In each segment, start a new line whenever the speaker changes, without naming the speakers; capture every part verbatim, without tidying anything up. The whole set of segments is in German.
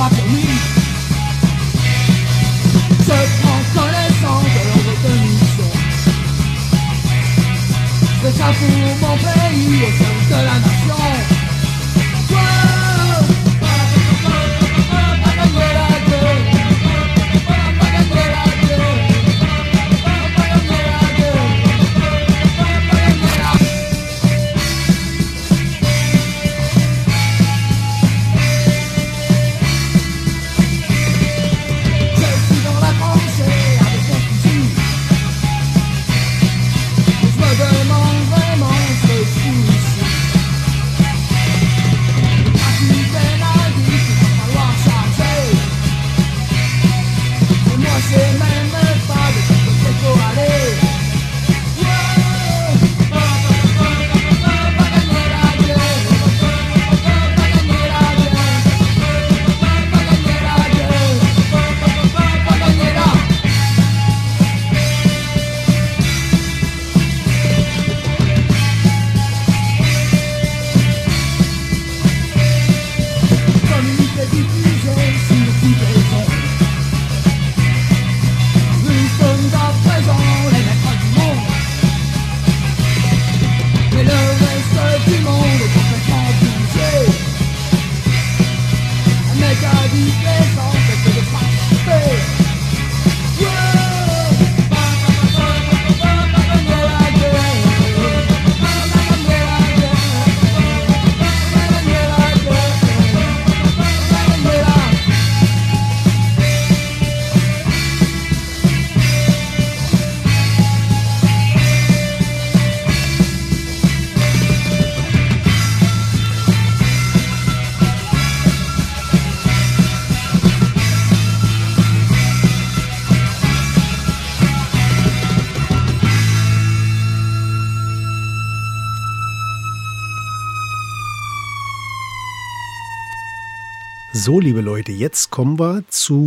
pas pour lui. Je prends connaissance de leur définition. C'est ça pour mon pays au sein de la nation.
So, liebe Leute, jetzt kommen wir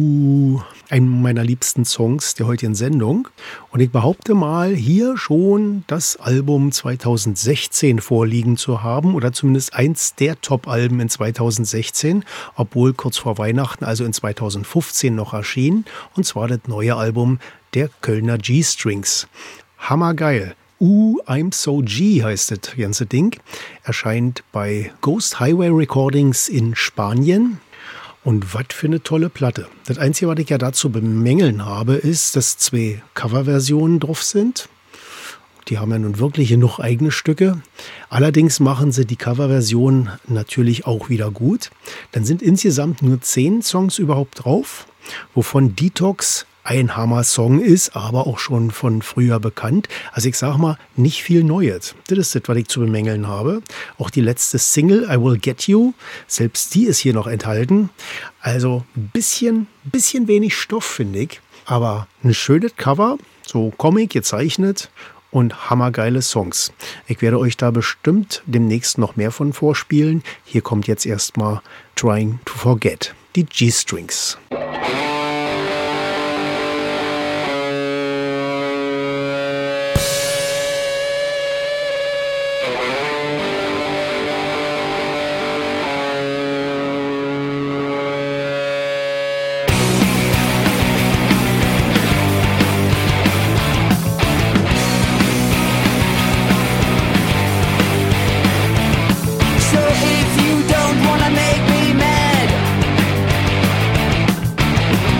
zu einem meiner liebsten Songs der heutigen Sendung. Und ich behaupte mal, hier schon das Album zweitausendsechzehn vorliegen zu haben oder zumindest eins der Top-Alben in zweitausendsechzehn, obwohl kurz vor Weihnachten, also in zweitausendfünfzehn noch erschien. Und zwar das neue Album der Kölner G-Strings. Hammergeil. Uh, I'm So G heißt das ganze Ding. Erscheint bei Ghost Highway Recordings in Spanien. Und was für eine tolle Platte. Das Einzige, was ich ja dazu bemängeln habe, ist, dass zwei Coverversionen drauf sind. Die haben ja nun wirklich genug eigene Stücke. Allerdings machen sie die Coverversion natürlich auch wieder gut. Dann sind insgesamt nur zehn Songs überhaupt drauf, wovon Detox ein Hammer-Song ist, aber auch schon von früher bekannt. Also ich sag mal, nicht viel Neues. Das ist das, was ich zu bemängeln habe. Auch die letzte Single, I Will Get You, selbst die ist hier noch enthalten. Also ein bisschen, bisschen wenig Stoff, finde ich. Aber ein schönes Cover, so Comic gezeichnet und hammergeile Songs. Ich werde euch da bestimmt demnächst noch mehr von vorspielen. Hier kommt jetzt erstmal Trying to Forget, die G-Strings.
If you don't wanna make me mad,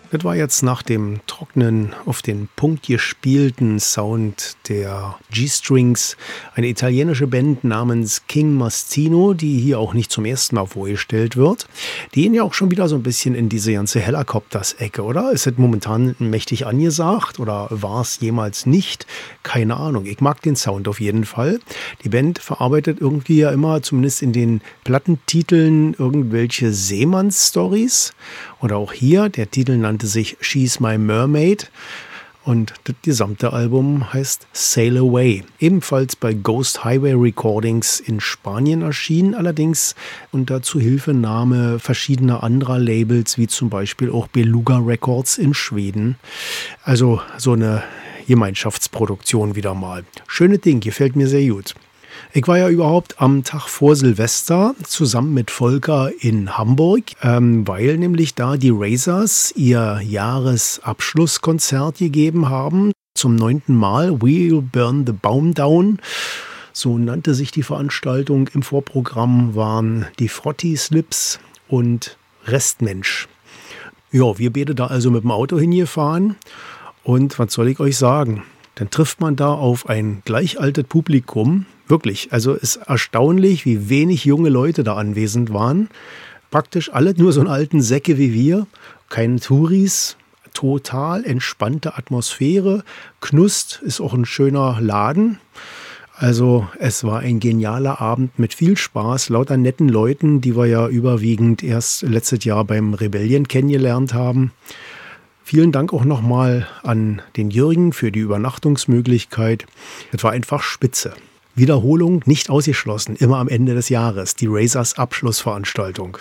Das war jetzt nach dem trockenen, auf den Punkt gespielten Sound der G-Strings eine italienische Band namens King Mastino, die hier auch nicht zum ersten Mal vorgestellt wird. Die gehen ja auch schon wieder so ein bisschen in diese ganze Helicopters-Ecke, oder? Ist das momentan mächtig angesagt oder war es jemals nicht? Keine Ahnung. Ich mag den Sound auf jeden Fall. Die Band verarbeitet irgendwie ja immer, zumindest in den Plattentiteln, irgendwelche Seemanns-Stories. Oder auch hier, der Titel nannte sich She's My Mermaid und das gesamte Album heißt Sail Away. Ebenfalls bei Ghost Highway Recordings in Spanien erschienen, allerdings unter Zuhilfenahme verschiedener anderer Labels, wie zum Beispiel auch Beluga Records in Schweden. Also so eine Gemeinschaftsproduktion wieder mal. Schöne Ding, gefällt mir sehr gut. Ich war ja überhaupt am Tag vor Silvester zusammen mit Volker in Hamburg, ähm, weil nämlich da die Razors ihr Jahresabschlusskonzert gegeben haben. Zum neunten Mal, We'll Burn the Baum Down. So nannte sich die Veranstaltung. Im Vorprogramm waren die Frotty Slips und Restmensch. Ja, wir beide da also mit dem Auto hingefahren. Und was soll ich euch sagen? Dann trifft man da auf ein gleichaltes Publikum. Wirklich, also ist erstaunlich, wie wenig junge Leute da anwesend waren. Praktisch alle nur so einen alten Säcke wie wir. Keine Touris, total entspannte Atmosphäre. Knust ist auch ein schöner Laden. Also es war ein genialer Abend mit viel Spaß, lauter netten Leuten, die wir ja überwiegend erst letztes Jahr beim Rebellion kennengelernt haben. Vielen Dank auch nochmal an den Jürgen für die Übernachtungsmöglichkeit. Es war einfach spitze. Wiederholung nicht ausgeschlossen, immer am Ende des Jahres, die Razors Abschlussveranstaltung.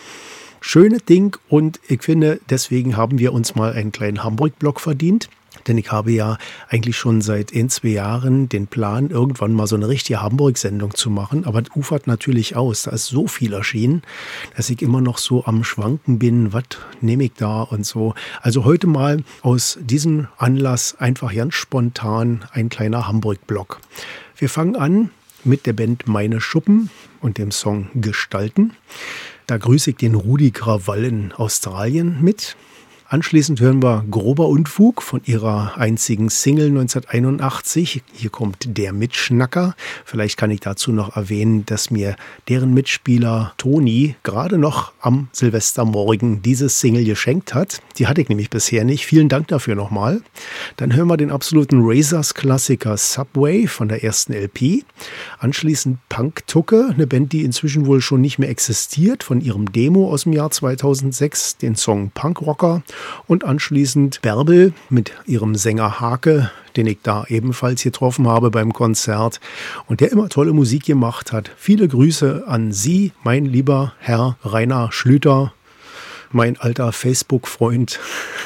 Schönes Ding und ich finde, deswegen haben wir uns mal einen kleinen Hamburg-Block verdient. Denn ich habe ja eigentlich schon seit ein, zwei Jahren den Plan, irgendwann mal so eine richtige Hamburg-Sendung zu machen. Aber das ufert natürlich aus. Da ist so viel erschienen, dass ich immer noch so am Schwanken bin. Was nehme ich da und so. Also heute mal aus diesem Anlass einfach ganz spontan ein kleiner Hamburg-Block. Wir fangen an mit der Band Meine Schuppen und dem Song Gestalten. Da grüße ich den Rudi Krawall in Australien mit. Anschließend hören wir Grober Unfug von ihrer einzigen Single neunzehnhunderteinundachtzig. Hier kommt Der Mitschnacker. Vielleicht kann ich dazu noch erwähnen, dass mir deren Mitspieler Toni gerade noch am Silvestermorgen diese Single geschenkt hat. Die hatte ich nämlich bisher nicht. Vielen Dank dafür nochmal. Dann hören wir den absoluten Razors-Klassiker Subway von der ersten L P. Anschließend Punk-Tucke, eine Band, die inzwischen wohl schon nicht mehr existiert, von ihrem Demo aus dem Jahr zweitausendsechs, den Song Punkrocker. Und anschließend Bärbel mit ihrem Sänger Hake, den ich da ebenfalls getroffen habe beim Konzert und der immer tolle Musik gemacht hat. Viele Grüße an Sie, mein lieber Herr Rainer Schlüter, mein alter Facebook-Freund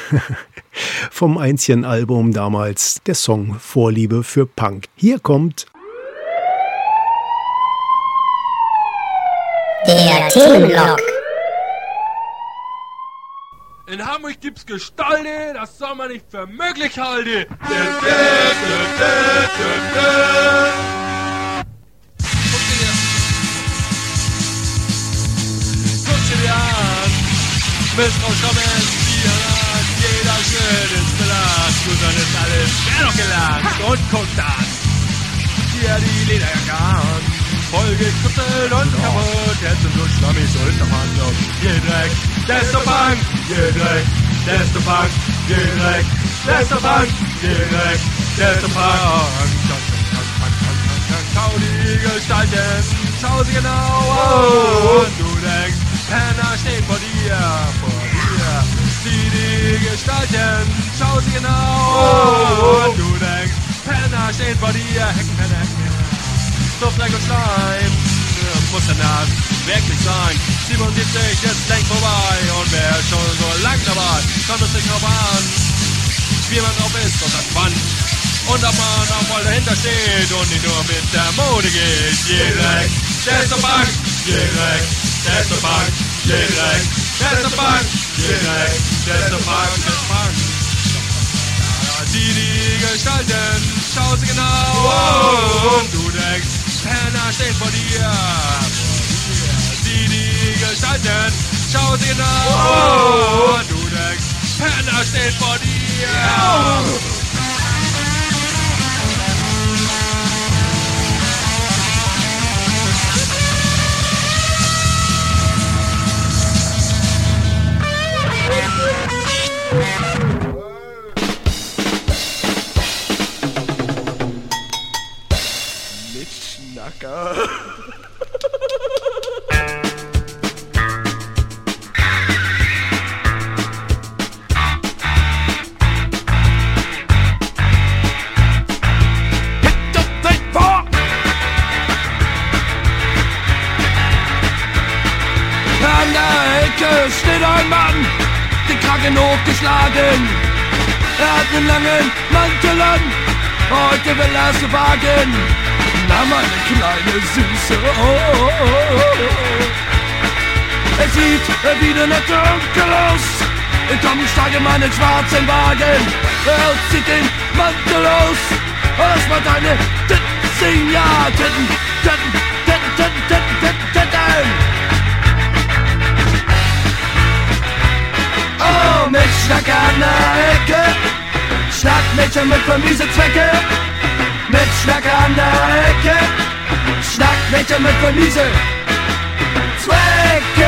vom Einzchen-Album damals, der Song Vorliebe für Punk. Hier kommt
der Themenblock.
In Hamburg gibt's Gestalte, das soll man nicht für möglich halten. Guck dir dir an, Misstrauenskommen, die hat jeder schön ins Belast. Gut, dann ist alles wär doch gelangt und guck dann, hier die Lederjacke an. Voll gekritzelt und kaputt, jetzt sind so schlammig so Hinterhandlung. Ihr Dreck, desto Punk, ihr Dreck, desto Punk, ihr Dreck, desto Punk, ihr Dreck, desto Punk. Schau die Gestalten, schau sie genau an. Und du denkst, Penner stehen vor dir, vor dir. Sieh die Gestalten, schau sie genau an. Und du denkst, Penner stehen vor dir, Heckenpenner, Heckenpenner. So Dreck und Schleim, muss denn das wirklich sein? siebenundsiebzig ist längst vorbei und wer ist schon so lang dabei? Kommt es nicht drauf an, wie man drauf ist und seit wann. Und ob man auch voll dahinter steht und nicht nur mit der Mode geht. Je Dreck, desto Punk, je Dreck, desto Punk, je Dreck, desto Punk, je Dreck, desto Punk, desto Punk. Sieh die Gestalten, schau sie genau und du denkst, Penner stehen vor dir, vor dir. Sieh die Gestalten, schau sie genau und du denkst, Penner steht vor dir. Oh.
Mitschnacker.
Steht ein Mann, den Kragen hochgeschlagen. Er hat einen langen Mantel an, heute will er es wagen. Na, meine kleine Süße, oh, oh, oh, oh. Er sieht wieder nicht dunkel aus. Komm, steige in meinen schwarzen Wagen. Er zieht den Mantel aus. Das war deine Titten, ja, Titten, Titten, Titten, Titten, Titten, Titten, Titten. Oh, Mitschnacker an der Ecke, Schnackmädchen mit vermiese Zwecke. Mitschnacker an der Ecke, Schnackmädchen mit vermiese Zwecke.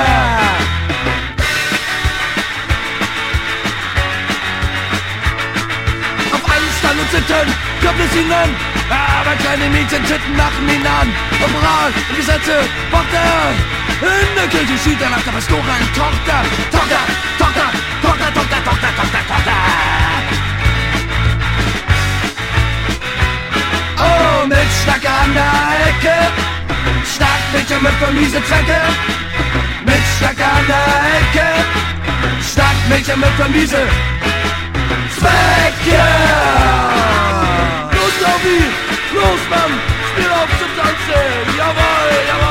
Auf Anstand und Sitten kommt es ihn an, aber kleine Mädchen Titten machen ihn an. Und Moral und Gesetze macht er. In der Kirche schießt er nach der Pastorin Tochter, Tochter, Tochter, Tochter, Tochter, Tochter, Tochter, Tochter. Oh, Mitschnacker an der Ecke, Schnackmädchen mit vermiese Zwecke. Mitschnacker an der Ecke, Schnackmädchen mit vermiese Zwecke. Los, Laubi, los, Mann, spiel auf zum Tanzen, jawohl, jawohl.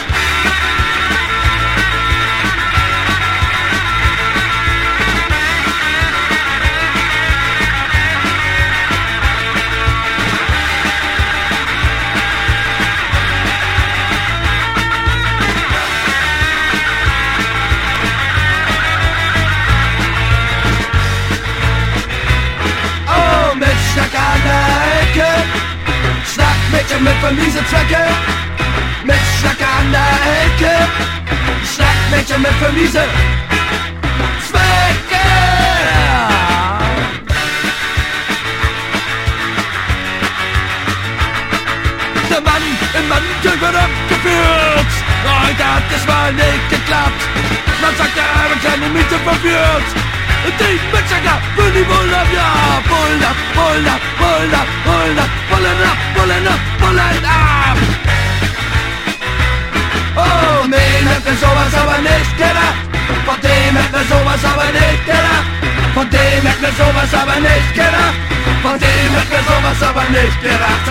Schnacker an der Ecke, Schnackmädchen mit vermiese Zwecke. Mitschnacker an der Ecke, Schnackmädchen mit vermiese Zwecke. Der Mann im Mantel wird abgeführt, heute hat es mal nicht geklappt. Man sagt, er habe kleine Miete verführt. Die Mitschnacker für die Bullen ab, ja, Bullen ab, Bullen ab, Bullen ab, Bullen ab, Bullen ab, Bullen ab, Bullen ab. Oh, von dem hätten wir sowas aber nicht gedacht. Von dem hätten wir sowas aber nicht gedacht. Von dem hätten wir sowas aber nicht gedacht. Von dem hätten wir sowas aber nicht gedacht.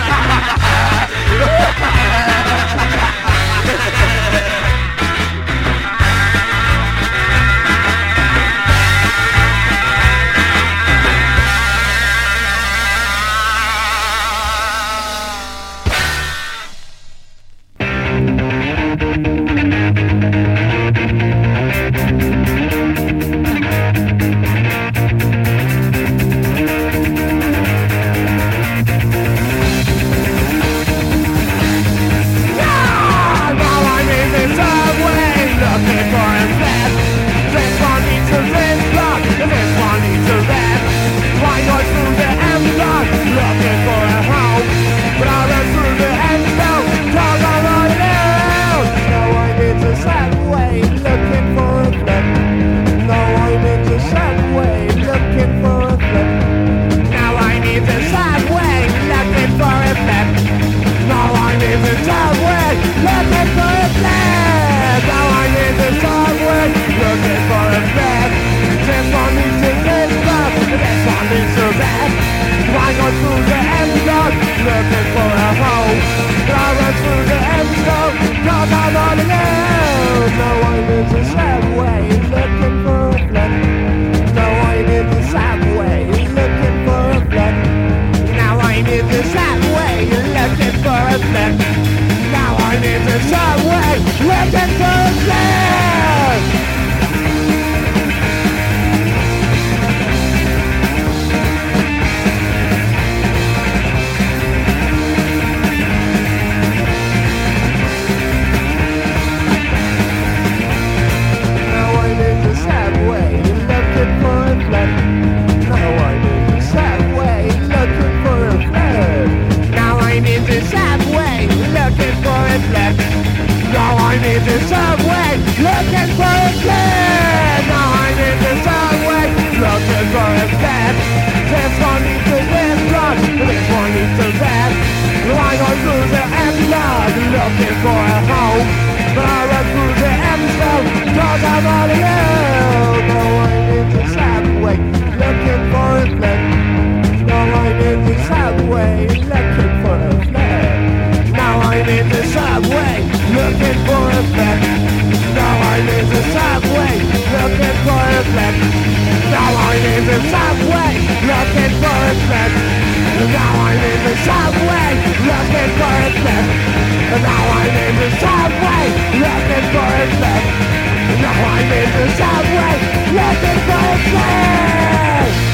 I'm in the subway, looking for a flat. Now I'm in the subway, looking for a flat. Now I'm in the subway, looking for a flat. Now I'm in the subway, looking for a flat. Now I'm in the subway, looking for a flat. This one needs a restaurant, this one needs a vet. I go through the M-Log, looking for a home. But I run through the M-Log, cause I'm all alone. Now I'm in the subway, looking for a flat. Now I'm in the subway, looking for a flat. Now I'm in the subway, looking for a flat. Now I'm in the subway, looking for a flat. Now I'm in the subway, looking for a flat. Now I'm in the subway, looking for a flat. Now I'm in the subway, looking for a flat. Now I'm in the subway, looking for a flat.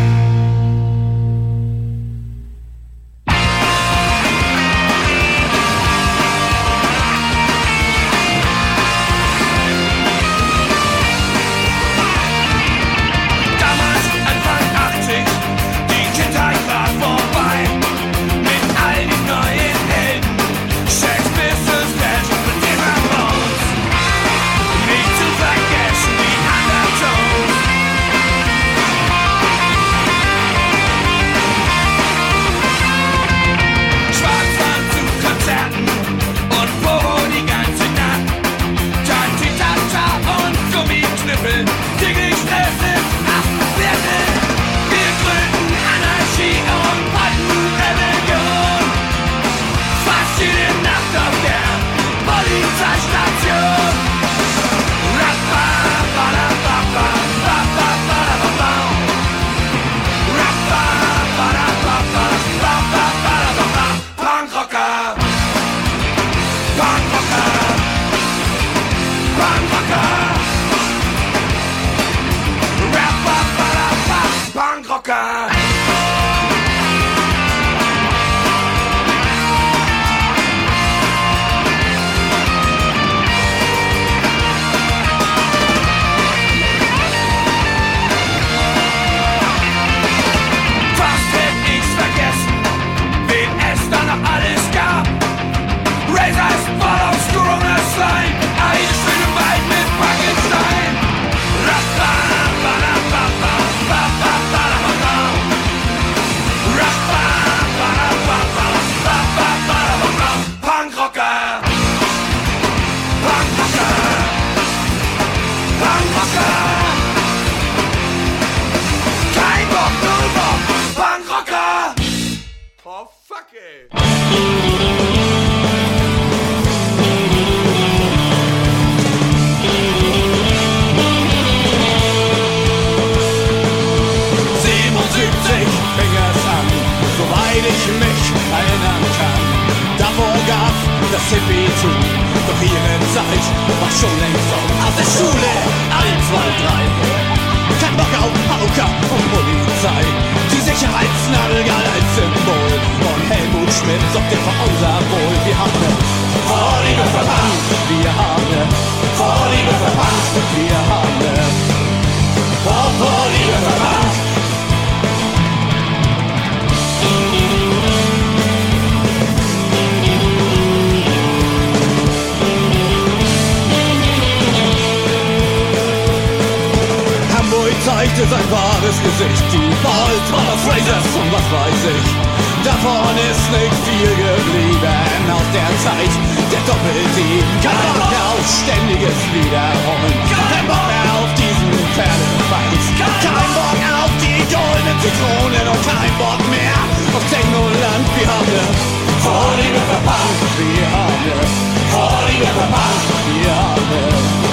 zeigte sein wahres Gesicht. Die Balls, Mother Frasers und was weiß ich. Davon ist nicht viel geblieben aus der Zeit der Doppelteam. Kein Bock mehr auf ständiges Wiederholen. Kein Bock mehr auf diesen Pferdefight. Kein Bock auf die goldenen Zitronen und kein Bock mehr auf Technoland. Wir haben ne Vorliebe für Punk. Wir haben ne Vorliebe für Punk. Wir haben ne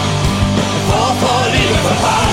Vor Vorliebe für Punk.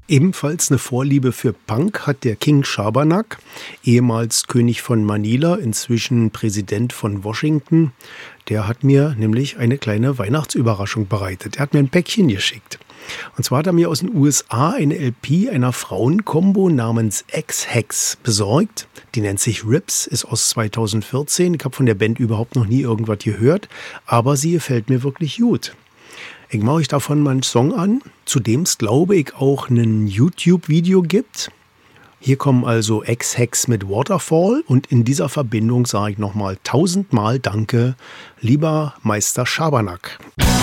Ebenfalls eine Vorliebe für Punk hat der King Schabernack, ehemals König von Manila, inzwischen Präsident von Washington. Der hat mir nämlich eine kleine Weihnachtsüberraschung bereitet. Er hat mir ein Päckchen geschickt. Und zwar hat er mir aus den U S A eine L P einer Frauenkombo namens Ex-Hex besorgt. Die nennt sich Rips, ist aus zweitausendvierzehn. Ich habe von der Band überhaupt noch nie irgendwas gehört, aber sie gefällt mir wirklich gut. Ich mache euch davon mal einen Song an, zu dem es, glaube ich, auch ein YouTube-Video gibt. Hier kommen also Ex-Hex mit Waterfall und in dieser Verbindung sage ich nochmal tausendmal Danke, lieber Meister Schabernack.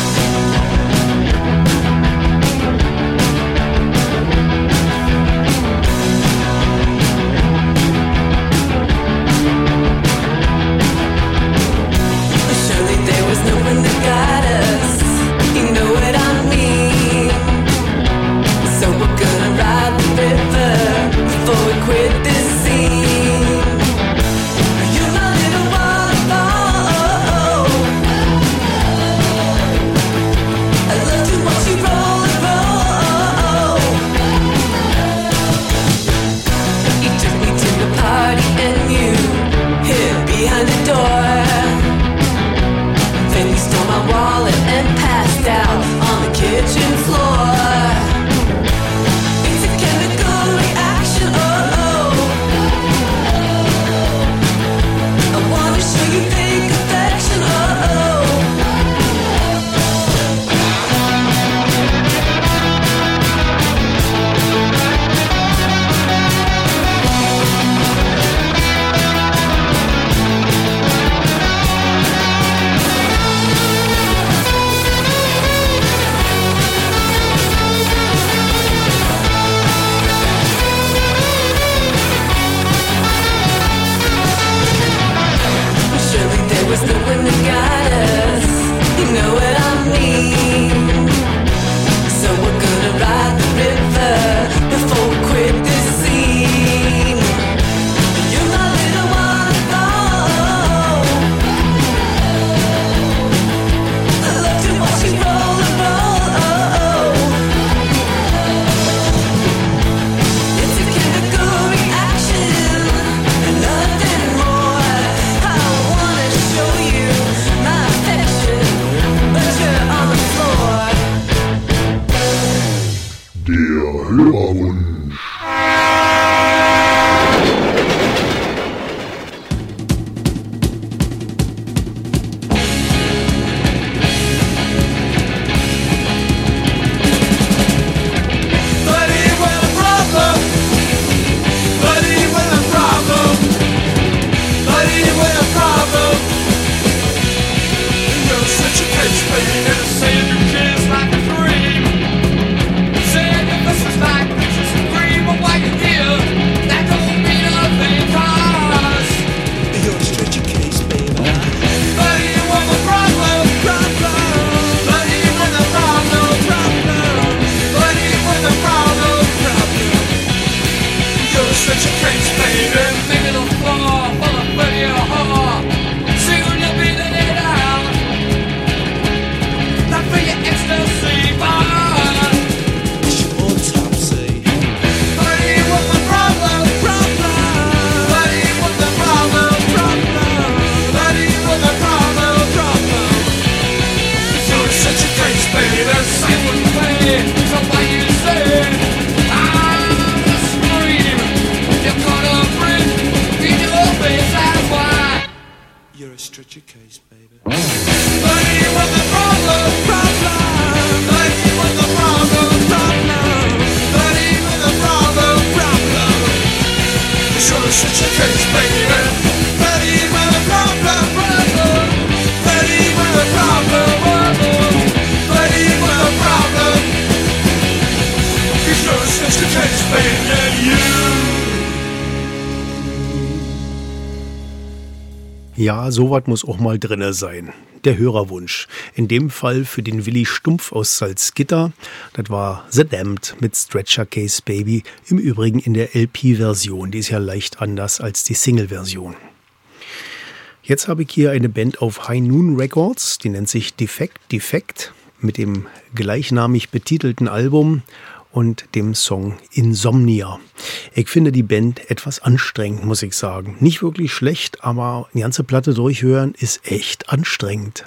Ja, sowas muss auch mal drinne sein. Der Hörerwunsch. In dem Fall für den Willi Stumpf aus Salzgitter. Das war The Damned mit Stretcher Case Baby. Im Übrigen in der L P-Version. Die ist ja leicht anders als die Single-Version. Jetzt habe ich hier eine Band auf High Noon Records. Die nennt sich Defect Defect mit dem gleichnamig betitelten Album. und dem Song Insomnia. Ich finde die Band etwas anstrengend, muss ich sagen. Nicht wirklich schlecht, aber die ganze Platte durchhören ist echt anstrengend.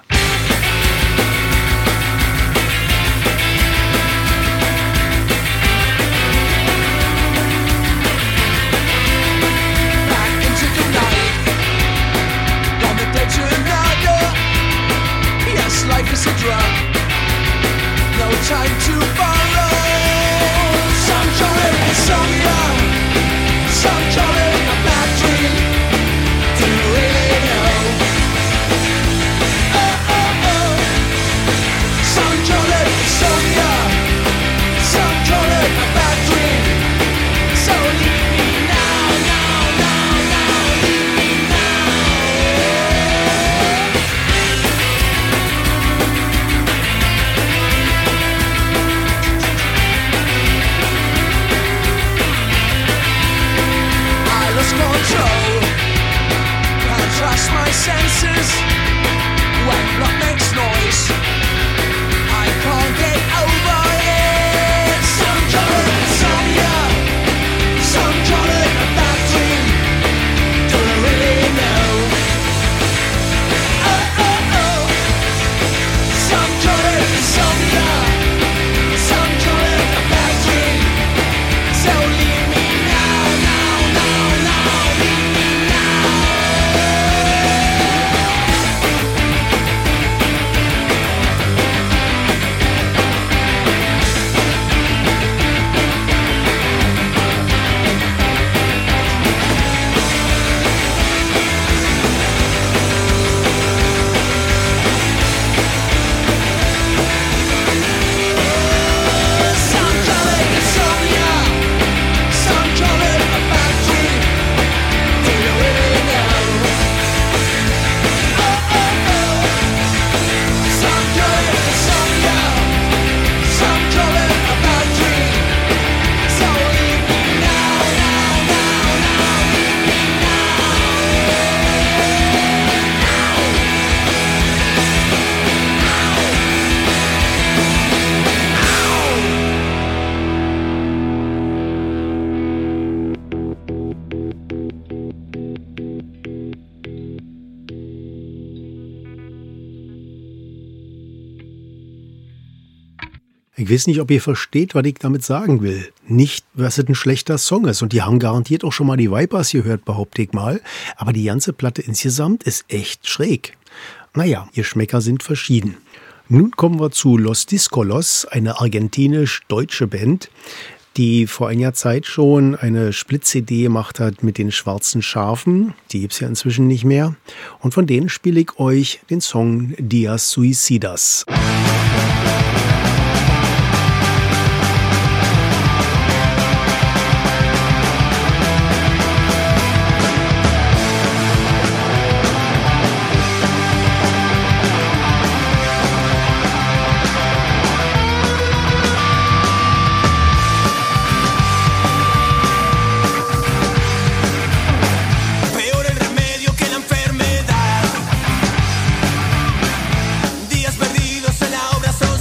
Life is a drug, no time to borrow. Some call it insomnia, some call it a bad dream. Do you really know? Oh, oh, oh. Some call it insomnia, some call it a bad dream. So leave me now, now, now, now, leave me now. Control, can't trust my senses when blood makes noise. I can't get over it. Some call it insomnia, some call it a bad dream. Do I really know? Oh, oh, oh. Some call it insomnia, some call it a bad dream. So leave me now, now, now, now. Leave me now.
Ich weiß nicht, ob ihr versteht, was ich damit sagen will. Nicht, dass es ein schlechter Song ist. Und die haben garantiert auch schon mal die Vipers gehört, behaupte ich mal. Aber die ganze Platte insgesamt ist echt schräg. Naja, ihr Geschmäcker sind verschieden. Nun kommen wir zu Los Discolos, eine argentinisch-deutsche Band, die vor einiger Zeit schon eine Split-C D gemacht hat mit den schwarzen Schafen. Die gibt's ja inzwischen nicht mehr. Und von denen spiele ich euch den Song Dias Suicidas.
Días perdidos en la obra son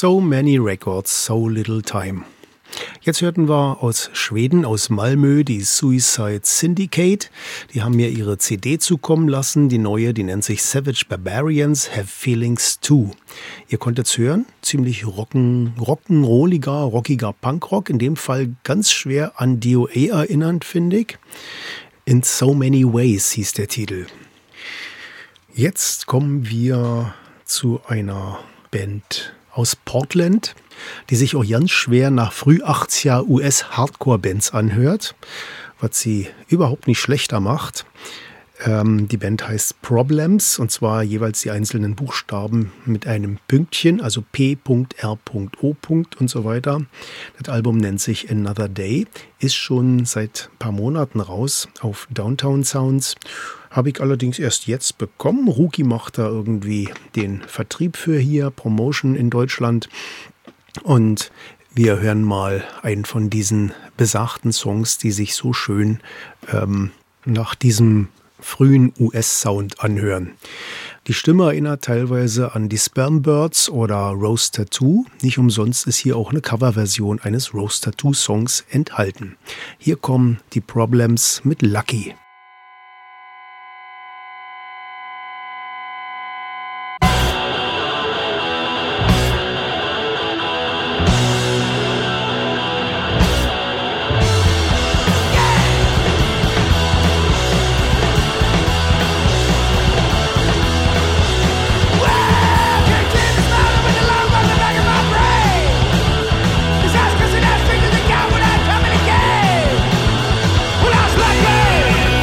So Many Records, So Little Time. Jetzt hörten wir aus Schweden, aus Malmö, die Suicide Syndicate. Die haben mir ihre C D zukommen lassen. Die neue, die nennt sich Savage Barbarians Have Feelings Too. Ihr konntet's hören, ziemlich rocken, rock'n'rolliger, rockiger Punkrock. In dem Fall ganz schwer an D O A erinnernd, finde ich. In So Many Ways hieß der Titel. Jetzt kommen wir zu einer Band aus Portland, die sich auch ganz schwer nach früh achtziger U S-Hardcore-Bands anhört, was sie überhaupt nicht schlechter macht. Ähm, die Band heißt Problems, und zwar jeweils die einzelnen Buchstaben mit einem Pünktchen, also P R O und so weiter. Das Album nennt sich Another Day, ist schon seit ein paar Monaten raus auf Downtown Sounds. Habe ich allerdings erst jetzt bekommen. Rookie macht da irgendwie den Vertrieb für hier, Promotion in Deutschland. Und wir hören mal einen von diesen besagten Songs, die sich so schön ähm, nach diesem frühen U S-Sound anhören. Die Stimme erinnert teilweise an die Spermbirds oder Rose Tattoo. Nicht umsonst ist hier auch eine Coverversion eines Rose Tattoo-Songs enthalten. Hier kommen die Problems mit Lucky.
Well, I was lucky.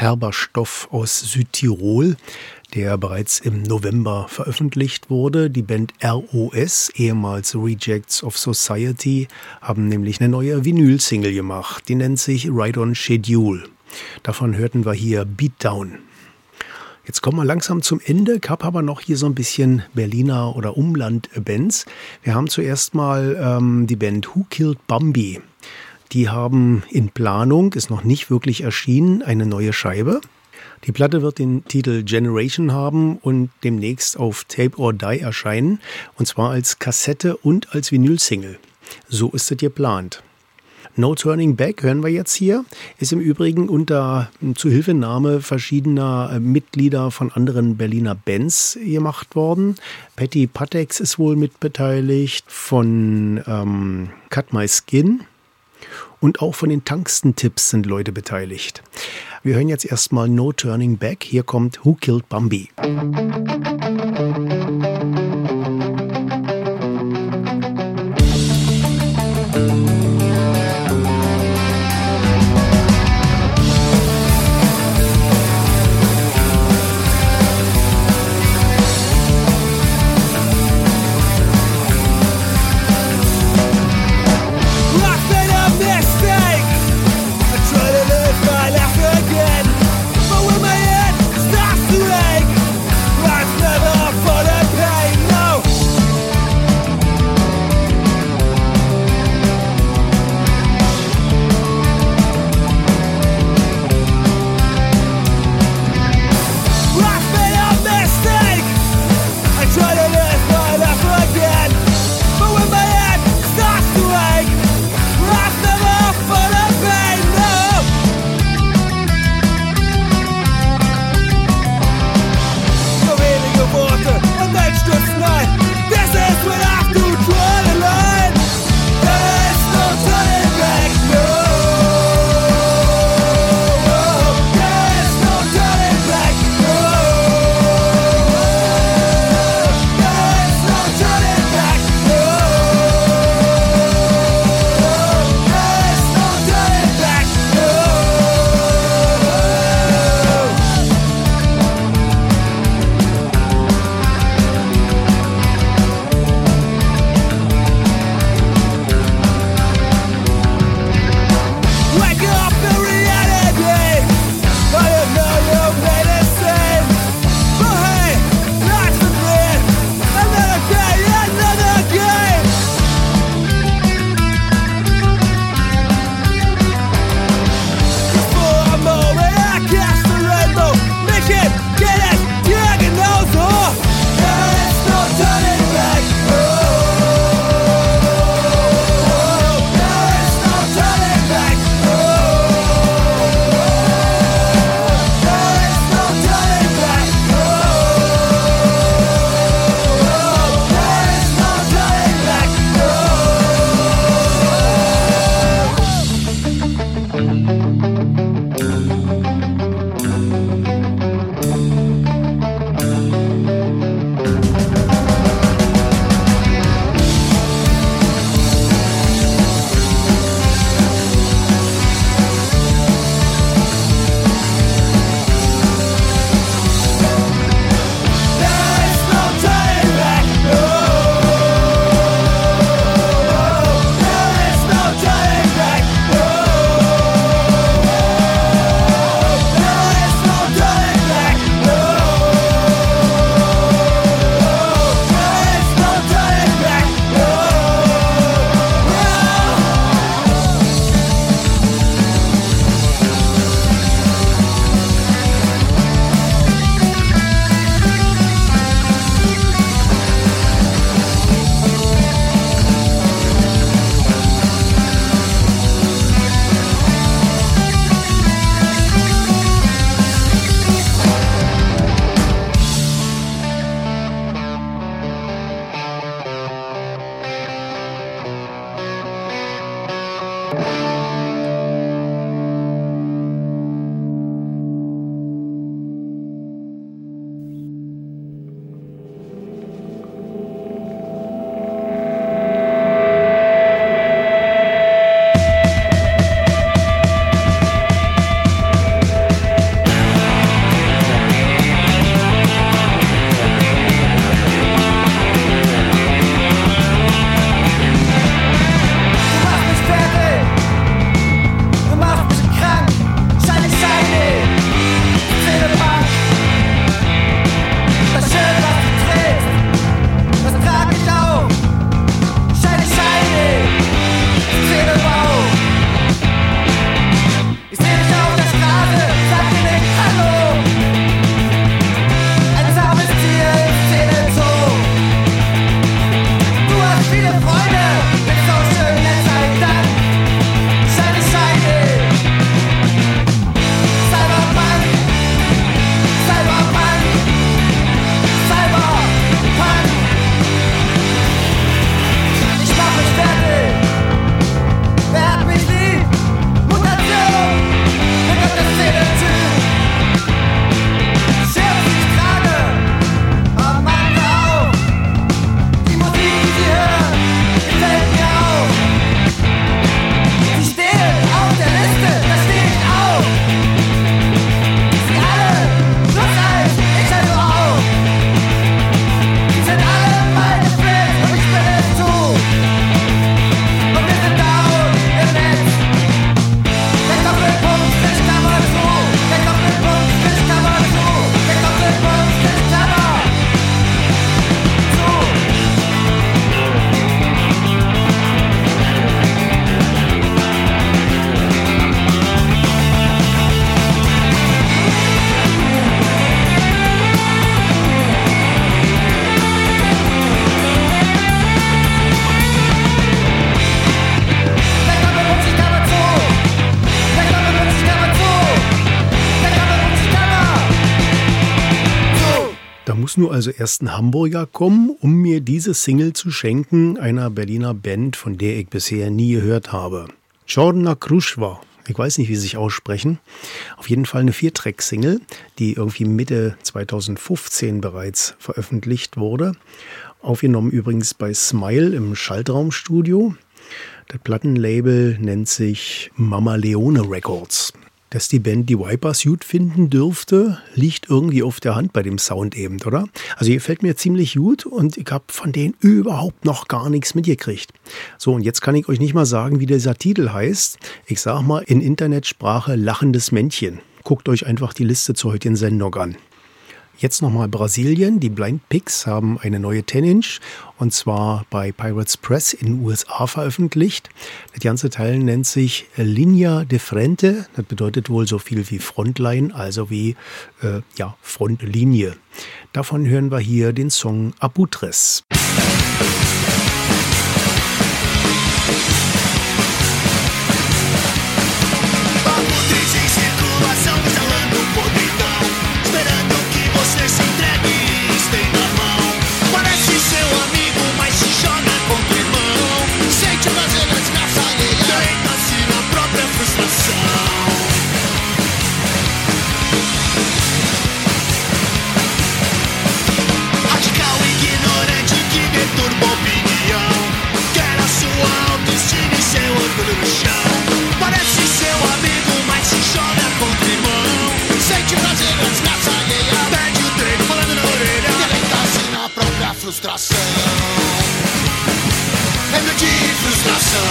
herber Stoff aus Südtirol, der bereits im November veröffentlicht wurde. Die Band R O S, ehemals Rejects of Society, haben nämlich eine neue Vinyl-Single gemacht. Die nennt sich Right on Schedule. Davon hörten wir hier Beatdown. Jetzt kommen wir langsam zum Ende. Ich habe aber noch hier so ein bisschen Berliner oder Umland-Bands. Wir haben zuerst mal ähm, die Band Who Killed Bambi. Die haben in Planung, ist noch nicht wirklich erschienen, eine neue Scheibe. Die Platte wird den Titel Generation haben und demnächst auf Tape or Die erscheinen. Und zwar als Kassette und als Vinyl-Single. So ist es geplant. No Turning Back hören wir jetzt hier, ist im Übrigen unter Zuhilfenahme verschiedener Mitglieder von anderen Berliner Bands gemacht worden. Patty Patex ist wohl mitbeteiligt, von ähm, Cut My Skin und auch von den Tungsten-Tipps sind Leute beteiligt. Wir hören jetzt erstmal No Turning Back, hier kommt Who Killed Bambi.
Right
muss nur also erst ein Hamburger kommen, um mir diese Single zu schenken, einer Berliner Band, von der ich bisher nie gehört habe. Czarna Kruszwa. Ich weiß nicht, wie sie sich aussprechen. Auf jeden Fall eine Vier-Track-Single, die irgendwie Mitte zweitausendfünfzehn bereits veröffentlicht wurde. Aufgenommen übrigens bei Smile im Schaltraumstudio. Das Plattenlabel nennt sich Mama Leone Records. Dass die Band die Vipers gut finden dürfte, liegt irgendwie auf der Hand bei dem Sound eben, oder? Also hier gefällt mir ziemlich gut und ich habe von denen überhaupt noch gar nichts mitgekriegt. So, und jetzt kann ich euch nicht mal sagen, wie dieser Titel heißt. Ich sag mal in Internetsprache lachendes Männchen. Guckt euch einfach die Liste zur heutigen Sendung an. Jetzt nochmal Brasilien. Die Blind Pigs haben eine neue zehn Inch und zwar bei Pirates Press in den U S A veröffentlicht. Das ganze Teil nennt sich Linha de Frente. Das bedeutet wohl so viel wie Frontline, also wie äh, ja, Frontlinie. Davon hören wir hier den Song Abutres.
Frustração, é meu de frustração.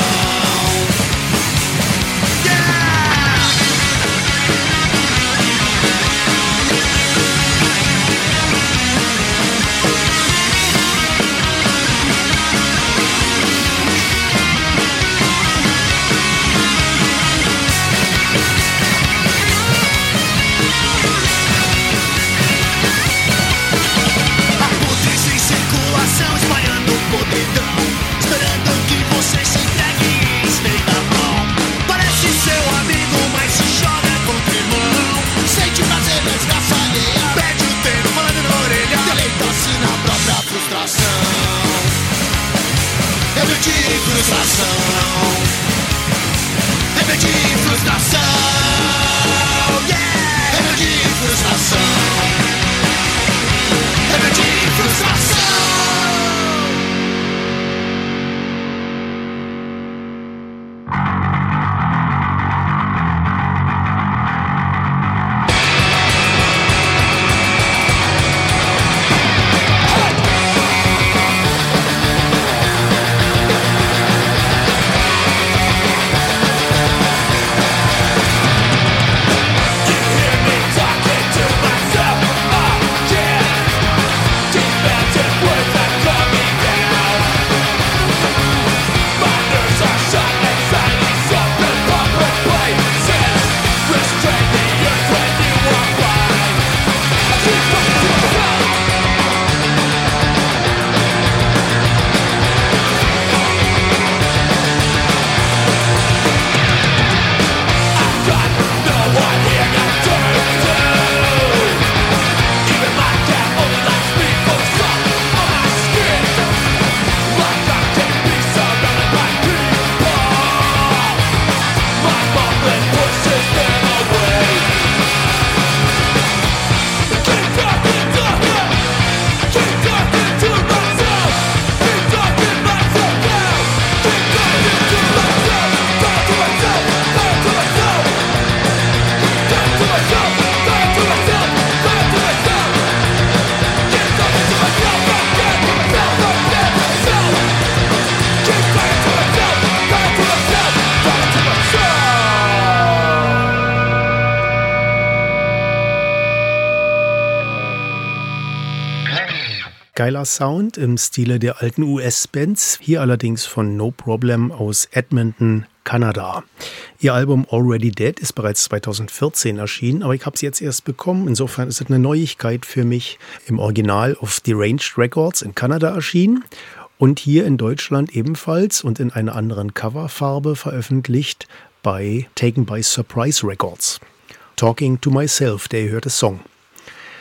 Geiler Sound im Stile der alten U S-Bands, hier allerdings von No Problem aus Edmonton, Kanada. Ihr Album Already Dead ist bereits zweitausendvierzehn erschienen, aber ich habe es jetzt erst bekommen. Insofern ist es eine Neuigkeit für mich. Im Original auf Deranged Records in Kanada erschienen und hier in Deutschland ebenfalls und in einer anderen Coverfarbe veröffentlicht bei Taken by Surprise Records. Talking to Myself, der gehörte Song.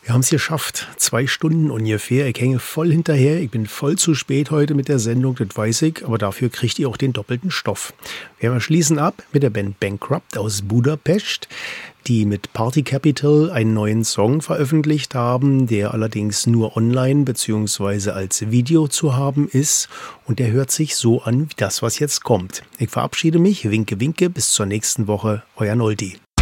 Wir haben es geschafft. Zwei Stunden ungefähr. Ich hänge voll hinterher. Ich bin voll zu spät heute mit der Sendung, das weiß ich. Aber dafür kriegt ihr auch den doppelten Stoff. Wir schließen ab mit der Band Bankrupt aus Budapest, die mit Party Capital einen neuen Song veröffentlicht haben, der allerdings nur online bzw. als Video zu haben ist. Und der hört sich so an wie das, was jetzt kommt. Ich verabschiede mich. Winke, winke. Bis zur nächsten Woche. Euer Noldi.